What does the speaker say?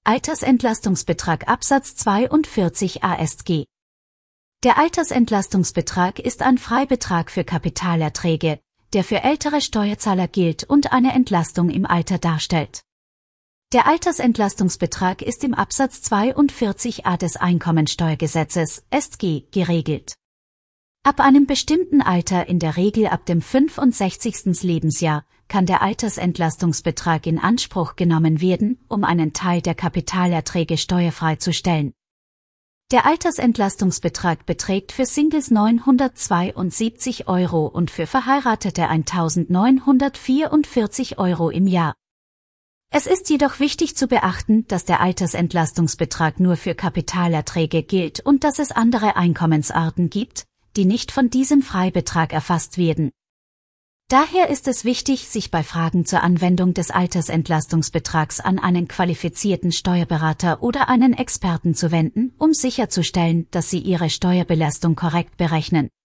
Altersentlastungsbetrag Absatz 42 AStG. Der Altersentlastungsbetrag ist ein Freibetrag für Kapitalerträge, der für ältere Steuerzahler gilt und eine Entlastung im Alter darstellt. Der Altersentlastungsbetrag ist im Absatz 42a des Einkommensteuergesetzes (EstG) geregelt. Ab einem bestimmten Alter, in der Regel ab dem 65. Lebensjahr, kann der Altersentlastungsbetrag in Anspruch genommen werden, um einen Teil der Kapitalerträge steuerfrei zu stellen. Der Altersentlastungsbetrag beträgt für Singles 972 € und für Verheiratete 1.944 € im Jahr. Es ist jedoch wichtig zu beachten, dass der Altersentlastungsbetrag nur für Kapitalerträge gilt und dass es andere Einkommensarten gibt, die nicht von diesem Freibetrag erfasst werden. Daher ist es wichtig, sich bei Fragen zur Anwendung des Altersentlastungsbetrags an einen qualifizierten Steuerberater oder einen Experten zu wenden, um sicherzustellen, dass Sie Ihre Steuerbelastung korrekt berechnen.